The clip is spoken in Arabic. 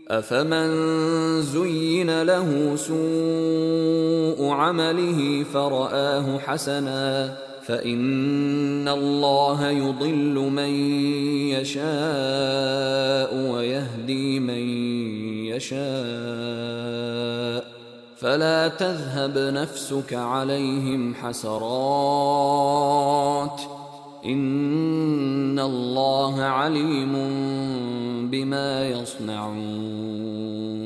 أفمن زين له سوء عمله فرآه حسنا فإن الله يضل من يشاء ويهدي من يشاء فلا تذهب نفسك عليهم حسرات إن الله عليم بما يصنعون